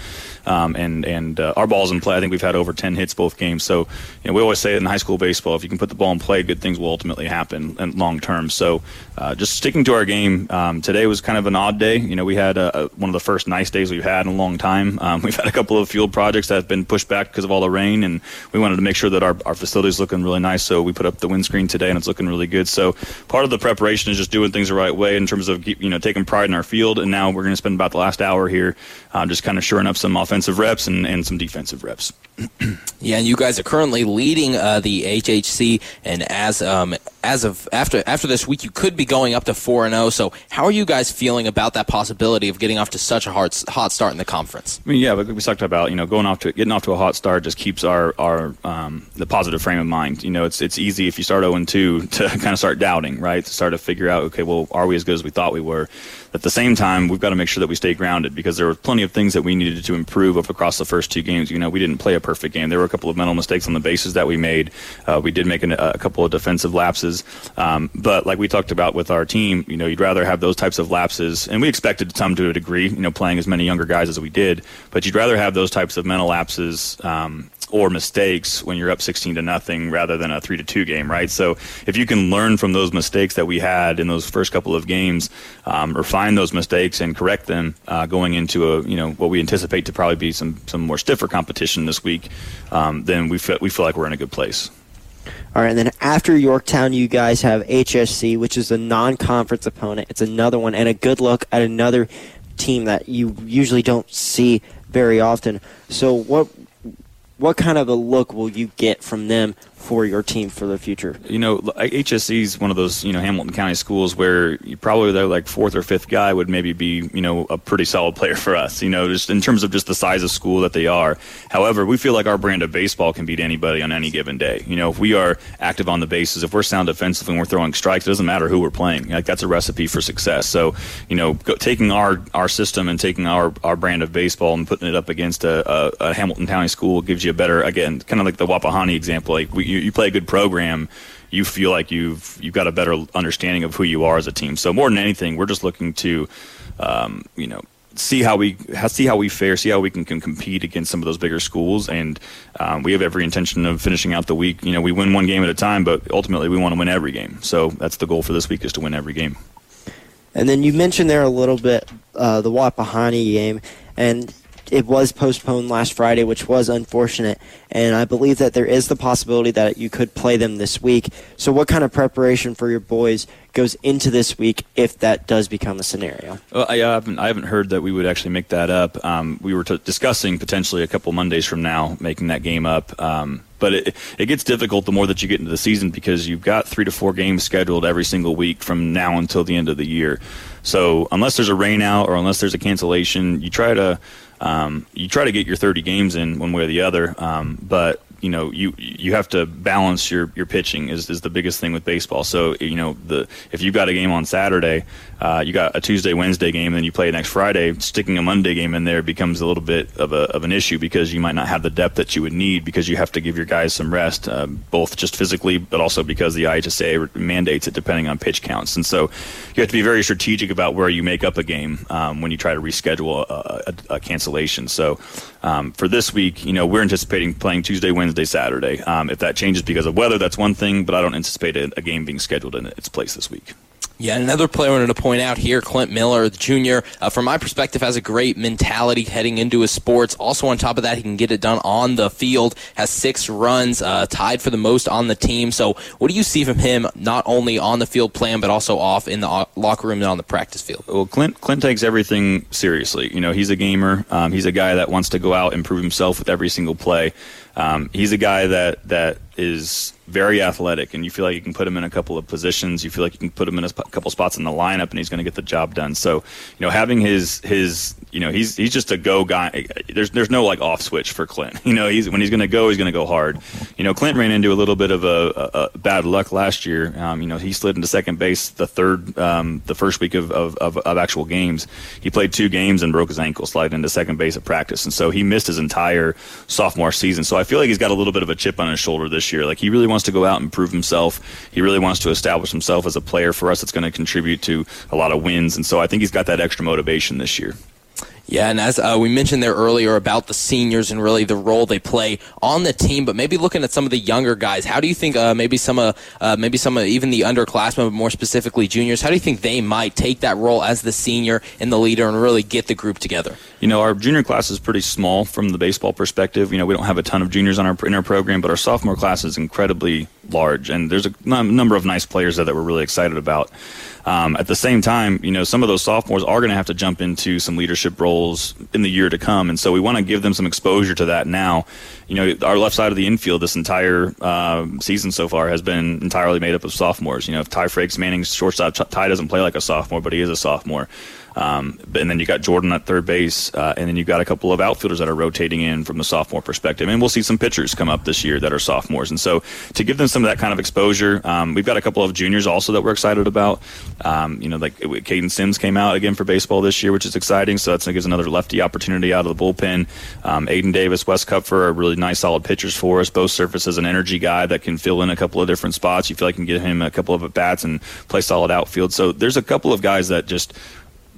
And our ball's in play. I think we've had over 10 hits both games. So we always say it in high school baseball, if you can put the ball in play, good things will ultimately happen and long term. So just sticking to our game. Today was kind of an odd day. We had one of the first nice days we've had in a long time. We've had a couple of field projects that have been pushed back because of all the rain, and we wanted to make sure that our facility is looking really nice. So we put up the windscreen today, and it's looking really good. So part of the preparation is just doing things the right way in terms of taking pride in our field. And now we're going to spend about the last hour here just kind of shoring up some offensive reps and some defensive reps. Yeah, and you guys are currently leading the HHC, and as of after this week, you could be going up to 4-0. So, how are you guys feeling about that possibility of getting off to such a hot start in the conference? I mean, yeah, we talked about getting off to a hot start just keeps our the positive frame of mind. It's easy if you start 0-2 to kind of start doubting, right? To start to figure out, okay, well, are we as good as we thought we were? At the same time, we've got to make sure that we stay grounded because there were plenty of things that we needed to improve across the first 2 games. We didn't play a perfect game. There were a couple of mental mistakes on the bases that we made. We did make a couple of defensive lapses. But like we talked about with our team, you'd rather have those types of lapses, and we expected some to a degree, playing as many younger guys as we did, but you'd rather have those types of mental lapses or mistakes when you're up 16-0 rather than a 3-2 game, right? So if you can learn from those mistakes that we had in those first couple of games, or find those mistakes and correct them going into what we anticipate to probably be some more stiffer competition this week, then we feel like we're in a good place. All right, and then after Yorktown, you guys have HSC, which is a non-conference opponent. It's another one, and a good look at another team that you usually don't see very often. So what kind of a look will you get from them for your team for the future? HSC is one of those, Hamilton County schools where you probably their like 4th or 5th guy would maybe be, a pretty solid player for us, just in terms of just the size of school that they are. However, we feel like our brand of baseball can beat anybody on any given day. If we are active on the bases, if we're sound defensively and we're throwing strikes, it doesn't matter who we're playing. Like that's a recipe for success. So, taking our system and taking our brand of baseball and putting it up against a Hamilton County school gives you a better, again, kind of like the Wapahani example. Like you play a good program, you feel like you've got a better understanding of who you are as a team. So more than anything, we're just looking to, see how we fare, see how we can compete against some of those bigger schools, and we have every intention of finishing out the week. We win one game at a time, but ultimately we want to win every game. So that's the goal for this week, is to win every game. And then you mentioned there a little bit the Wapahani game, and it was postponed last Friday, which was unfortunate, and I believe that there is the possibility that you could play them this week. So what kind of preparation for your boys goes into this week if that does become a scenario? Well, I haven't heard that we would actually make that up. We were discussing potentially a couple Mondays from now making that game up. But it gets difficult the more that you get into the season because you've got 3 to 4 games scheduled every single week from now until the end of the year. So unless there's a rain out or unless there's a cancellation, you try to get your 30 games in one way or the other. But you have to balance your pitching is the biggest thing with baseball. So, if you've got a game on Saturday, you got a Tuesday, Wednesday game, then you play next Friday, sticking a Monday game in there becomes a little bit of an issue because you might not have the depth that you would need because you have to give your guys some rest, both just physically, but also because the IHSA mandates it depending on pitch counts. And so you have to be very strategic about where you make up a game when you try to reschedule a cancellation. So for this week, we're anticipating playing Tuesday, Wednesday, Saturday. If that changes because of weather, that's one thing, but I don't anticipate a game being scheduled in its place this week. Yeah, another player I wanted to point out here, Clint Miller, the junior, from my perspective, has a great mentality heading into his sports. Also, on top of that, he can get it done on the field, has 6 runs, tied for the most on the team. So what do you see from him, not only on the field playing, but also off in the locker room and on the practice field? Well, Clint takes everything seriously. He's a gamer. He's a guy that wants to go out and prove himself with every single play. He's a guy that is very athletic, and you feel like you can put him in a couple of positions. You feel like you can put him in a couple spots in the lineup, and he's going to get the job done. So, having his he's just a go guy. There's no like off switch for Clint. When he's going to go hard. Clint ran into a little bit of a bad luck last year. He slid into second base the first week of actual games. He played 2 games and broke his ankle sliding into second base at practice, and so he missed his entire sophomore season. So I feel like he's got a little bit of a chip on his shoulder this year. Like, he really wants to go out and prove himself. He really wants to establish himself as a player for us that's going to contribute to a lot of wins. And so I think he's got that extra motivation this year. Yeah, and as we mentioned there earlier about the seniors and really the role they play on the team, but maybe looking at some of the younger guys, how do you think maybe some of even the underclassmen, but more specifically juniors, how do you think they might take that role as the senior and the leader and really get the group together? Our junior class is pretty small from the baseball perspective. We don't have a ton of juniors in our program, but our sophomore class is incredibly large, and there's a number of nice players that we're really excited about. At the same time, some of those sophomores are going to have to jump into some leadership roles in the year to come, and so we want to give them some exposure to that now. Our left side of the infield this entire season so far has been entirely made up of sophomores. Ty Frakes Manning's shortstop. Ty doesn't play like a sophomore, but he is a sophomore. And then you got Jordan at third base, and then you've got a couple of outfielders that are rotating in from the sophomore perspective. And we'll see some pitchers come up this year that are sophomores. And so to give them some of that kind of exposure, we've got a couple of juniors also that we're excited about. Like Caden Sims came out again for baseball this year, which is exciting. So that gives another lefty opportunity out of the bullpen. Aiden Davis, Wes Kupfer are really nice, solid pitchers for us. Bo Surface is an energy guy that can fill in a couple of different spots. You feel like you can get him a couple of at-bats and play solid outfield. So there's a couple of guys that just –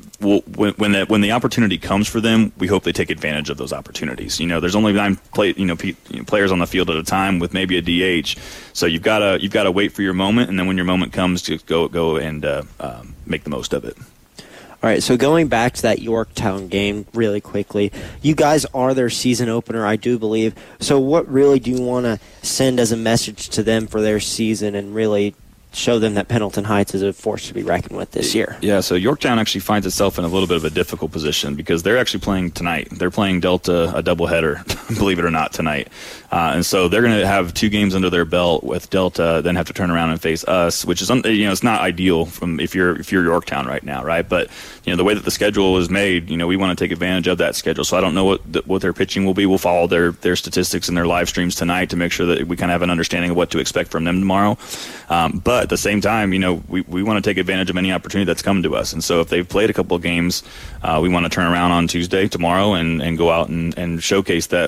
when the opportunity comes for them, we hope they take advantage of those opportunities. There's only 9 players on the field at a time with maybe a DH, so you've got to wait for your moment, and then when your moment comes, just go and make the most of it. All right, so going back to that Yorktown game really quickly, you guys are their season opener, I do believe. So what really do you want to send as a message to them for their season and really show them that Pendleton Heights is a force to be reckoned with this year? Yeah, so Yorktown actually finds itself in a little bit of a difficult position because they're actually playing tonight. They're playing Delta a doubleheader, believe it or not, tonight. And so they're going to have 2 games under their belt with Delta, then have to turn around and face us, which is it's not ideal from if you're Yorktown right now, right? But the way that the schedule is made, we want to take advantage of that schedule. So I don't know what their pitching will be. We'll follow their statistics and their live streams tonight to make sure that we kind of have an understanding of what to expect from them tomorrow. But at the same time, we want to take advantage of any opportunity that's come to us. And so if they've played a couple of games, we want to turn around on Tuesday, tomorrow, and go out and showcase that,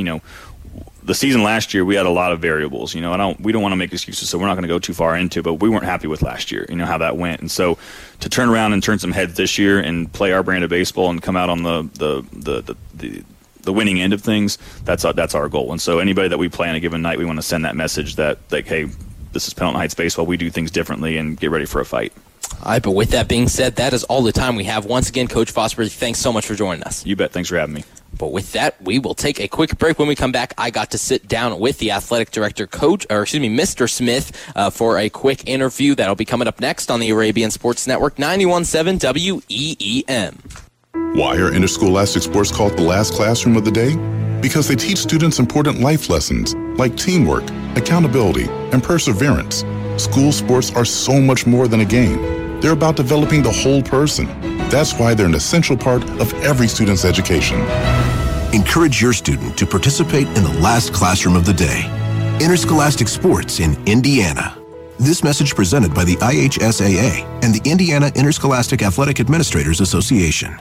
the season last year, we had a lot of variables. We don't want to make excuses, so we're not going to go too far into it, but we weren't happy with last year, how that went. And so to turn around and turn some heads this year and play our brand of baseball and come out on the winning end of things, that's our goal. And so anybody that we play on a given night, we want to send that message that, hey, this is Pendleton Heights baseball. We do things differently and get ready for a fight. All right, but with that being said, that is all the time we have. Once again, Coach Fosbury, thanks so much for joining us. You bet. Thanks for having me. But with that, we will take a quick break. When we come back, I got to sit down with the athletic director, Mr. Smith, for a quick interview that'll be coming up next on the Arabian Sports Network, 91.7 WEEM. Why are interscholastic sports called the last classroom of the day? Because they teach students important life lessons like teamwork, accountability, and perseverance. School sports are so much more than a game. They're about developing the whole person. That's why they're an essential part of every student's education. Encourage your student to participate in the last classroom of the day. Interscholastic Sports in Indiana. This message presented by the IHSAA and the Indiana Interscholastic Athletic Administrators Association.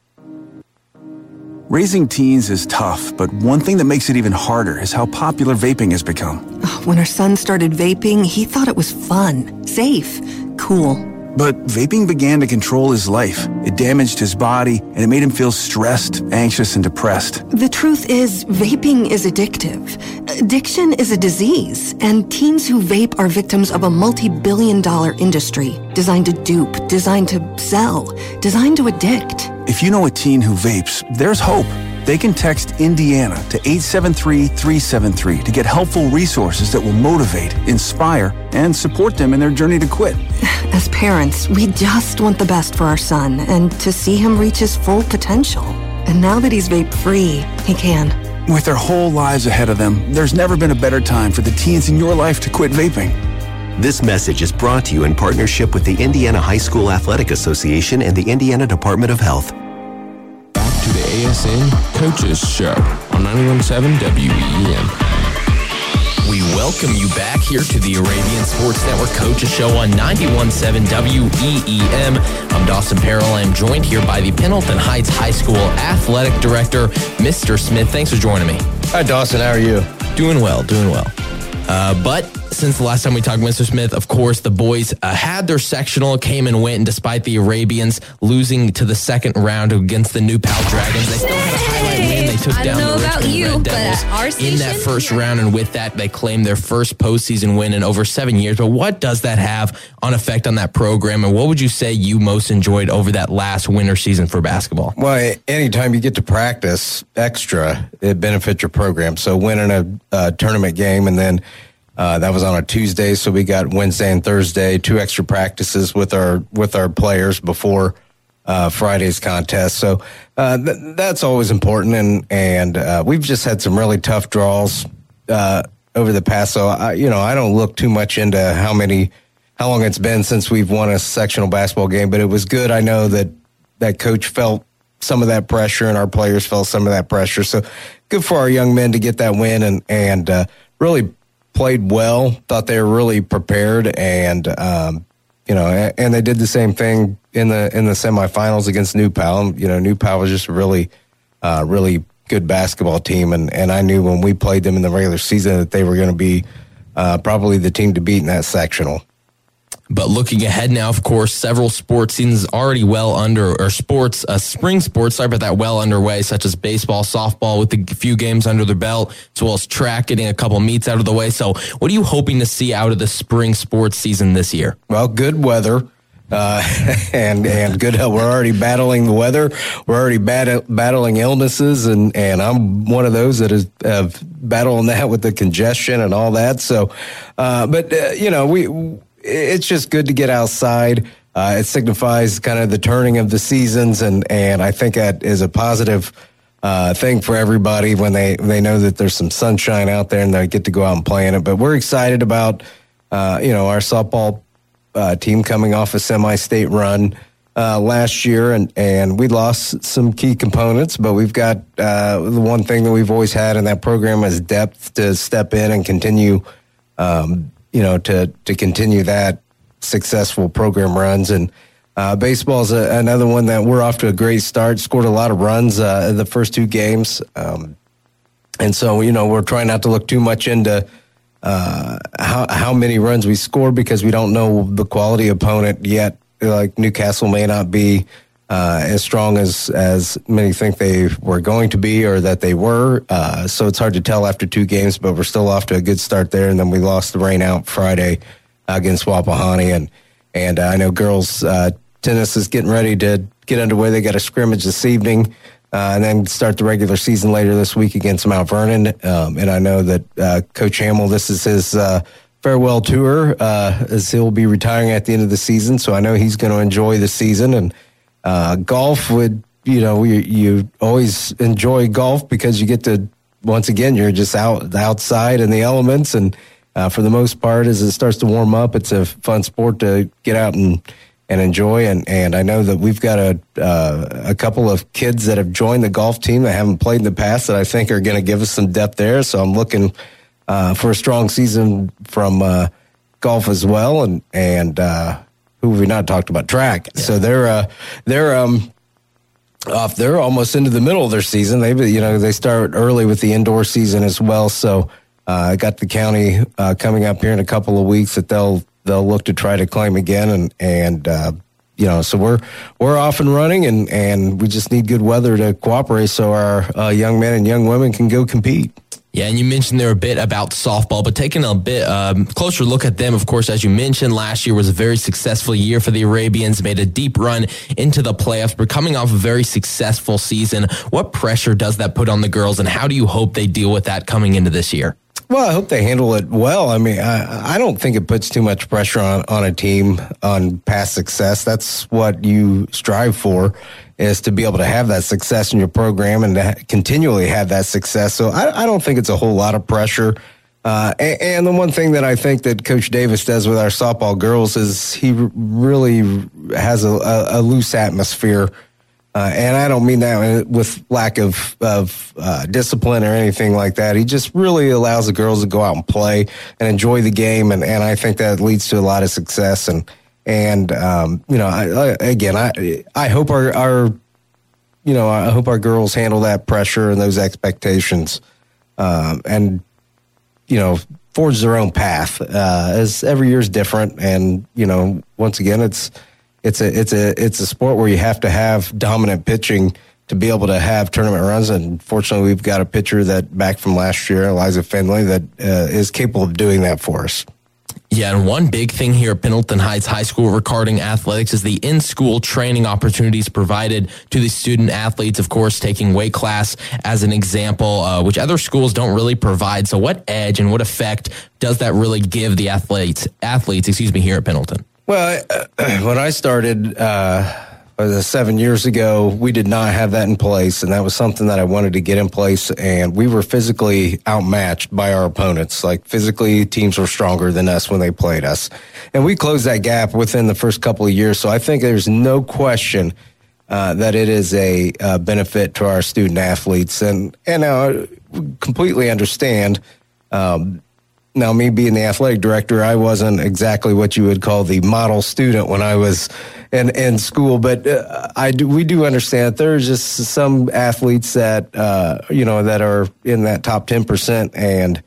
Raising teens is tough, but one thing that makes it even harder is how popular vaping has become. When our son started vaping, he thought it was fun, safe, cool. But vaping began to control his life. It damaged his body, and it made him feel stressed, anxious, and depressed. The truth is, vaping is addictive. Addiction is a disease, and teens who vape are victims of a multi-billion-dollar industry designed to dupe, designed to sell, designed to addict. If you know a teen who vapes, there's hope. They can text Indiana to 873-373 to get helpful resources that will motivate, inspire, and support them in their journey to quit. As parents, we just want the best for our son and to see him reach his full potential. And now that he's vape-free, he can. With their whole lives ahead of them, there's never been a better time for the teens in your life to quit vaping. This message is brought to you in partnership with the Indiana High School Athletic Association and the Indiana Department of Health. Back to the ASN Coaches Show on 91.7 WEEM. We welcome you back here to the Arabian Sports Network Coaches Show on 91.7 WEEM. I'm Dawson Perrell. I'm joined here by the Pendleton Heights High School Athletic Director, Mr. Smith. Thanks for joining me. Hi, Dawson. How are you? Doing well. But since the last time we talked, Mr. Smith, of course, the boys had their sectional, came and went, and despite the Arabians losing to the second round against the New Pal Dragons, they still had a highlight win. They took down the Richmond Red Devils in that first round, and with that, they claimed their first postseason win in over 7 years. But what does that have on effect on that program, and what would you say you most enjoyed over that last winter season for basketball? Well, anytime you get to practice extra, it benefits your program. So winning a tournament game, and then that was on a Tuesday, so we got Wednesday and Thursday, 2 extra practices with our players before Friday's contest. So that's always important, and we've just had some really tough draws over the past. So I don't look too much into how long it's been since we've won a sectional basketball game, but it was good. I know that coach felt some of that pressure, and our players felt some of that pressure. So good for our young men to get that win, and really played well. Thought they were really prepared, and and they did the same thing in the semifinals against New Pal. New Pal was just a really good basketball team, and I knew when we played them in the regular season that they were going to be probably the team to beat in that sectional. But looking ahead now, of course, several sports seasons already spring sports, well underway, such as baseball, softball with a few games under their belt, as well as track getting a couple meets out of the way. So what are you hoping to see out of the spring sports season this year? Well, good weather. And good. We're already battling the weather. We're already battling illnesses, and I'm one of those that is battling that with the congestion and all that. So, it's just good to get outside. It signifies kind of the turning of the seasons, and I think that is a positive thing for everybody when they know that there's some sunshine out there and they get to go out and play in it. But we're excited about our softball team coming off a semi-state run last year, and we lost some key components, but we've got the one thing that we've always had in that program is depth to step in and continue to continue that successful program runs. And baseball is another one that we're off to a great start, scored a lot of runs in the first 2 games. And so, we're trying not to look too much into how many runs we score because we don't know the quality opponent yet. Like Newcastle may not be as strong as many think they were going to be or that they were. So it's hard to tell after 2 games, but we're still off to a good start there. And then we lost the rain out Friday against Wapahani. And I know girls tennis is getting ready to get underway. They got a scrimmage this evening and then start the regular season later this week against Mount Vernon. And I know that Coach Hamill, this is his farewell tour as he'll be retiring at the end of the season. So I know he's going to enjoy the season. And golf would, you always enjoy golf because you get to, once again, you're just outside in the elements. And for the most part, as it starts to warm up, it's a fun sport to get out and enjoy. And I know that we've got a couple of kids that have joined the golf team that haven't played in the past that I think are going to give us some depth there. So I'm looking for a strong season from golf as well. And who have we not talked about? Track. Yeah. So they're almost into the middle of their season. They start early with the indoor season as well. So I got the county coming up here in a couple of weeks that they'll look to try to claim again, and so we're off and running, and we just need good weather to cooperate so our young men and young women can go compete. Yeah, and you mentioned there a bit about softball, but taking a bit closer look at them, of course, as you mentioned, last year was a very successful year for the Arabians, made a deep run into the playoffs, but coming off a very successful season. What pressure does that put on the girls, and how do you hope they deal with that coming into this year? Well, I hope they handle it well. I mean, I don't think it puts too much pressure on a team on past success. That's what you strive for, is to be able to have that success in your program and to continually have that success. So I don't think it's a whole lot of pressure. And the one thing that I think that Coach Davis does with our softball girls is he really has a loose atmosphere. And I don't mean that with lack of discipline or anything like that. He just really allows the girls to go out and play and enjoy the game, and I think that leads to a lot of success. I hope I hope our girls handle that pressure and those expectations, and forge their own path. As every year is different, and once again, It's a sport where you have to have dominant pitching to be able to have tournament runs. And fortunately, we've got a pitcher that back from last year, Eliza Finley, that is capable of doing that for us. Yeah, and one big thing here at Pendleton Heights High School regarding athletics is the in-school training opportunities provided to the student athletes, of course, taking weight class as an example, which other schools don't really provide. So what edge and what effect does that really give the athletes here at Pendleton? Well, when I started 7 years ago, we did not have that in place, and that was something that I wanted to get in place, and we were physically outmatched by our opponents. Like, physically, teams were stronger than us when they played us. And we closed that gap within the first couple of years, so I think there's no question that it is a benefit to our student athletes. And I completely understand. Now, me being the athletic director, I wasn't exactly what you would call the model student when I was in school, but we do understand that there's just some athletes that that are in that top 10% and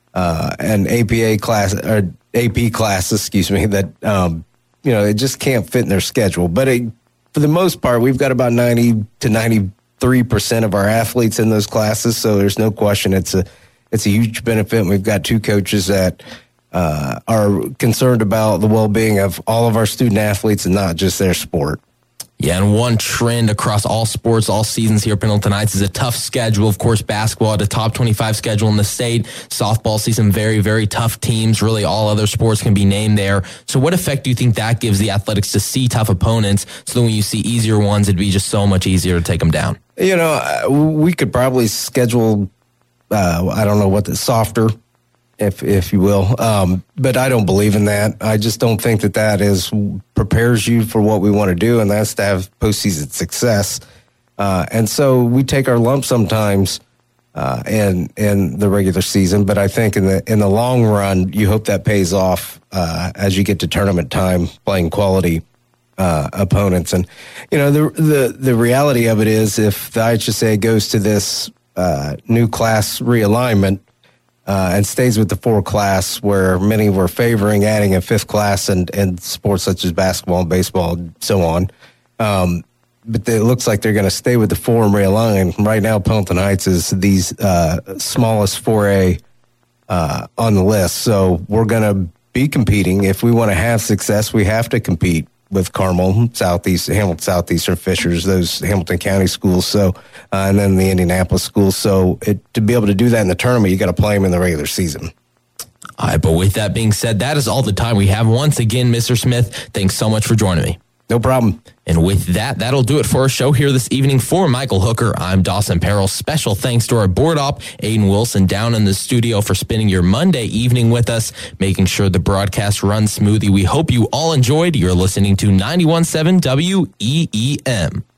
AP classes, that it just can't fit in their schedule. But for the most part, we've got about 90 to 93% of our athletes in those classes, so there's no question it's a huge benefit. And we've got two coaches that are concerned about the well-being of all of our student athletes and not just their sport. Yeah, and one trend across all sports, all seasons here at Pendleton Heights is a tough schedule. Of course, basketball at a top 25 schedule in the state. Softball season, very, very tough teams. Really, all other sports can be named there. So what effect do you think that gives the athletics to see tough opponents so that when you see easier ones, it'd be just so much easier to take them down? We could probably schedule I don't know softer, if you will. But I don't believe in that. I just don't think that prepares you for what we want to do, and that's to have postseason success. And so we take our lumps sometimes in the regular season, but I think in the long run, you hope that pays off as you get to tournament time, playing quality opponents. And the reality of it is, if the IHSA goes to this new class realignment and stays with the 4 class, where many were favoring adding a 5th class and sports such as basketball and baseball and so on. But it looks like they're going to stay with the 4 and realign. Right now, Pendleton Heights is the smallest 4A on the list. So we're going to be competing. If we want to have success, we have to compete with Carmel, Hamilton Southeastern, Fishers, those Hamilton County schools, so and then the Indianapolis schools. So to be able to do that in the tournament, you got to play them in the regular season. All right, but with that being said, that is all the time we have. Once again, Mr. Smith, thanks so much for joining me. No problem. And with that, that'll do it for our show here this evening. For Michael Hooker, I'm Dawson Peril. Special thanks to our board op, Aiden Wilson, down in the studio for spending your Monday evening with us, making sure the broadcast runs smoothly. We hope you all enjoyed. You're listening to 91.7 WEEM.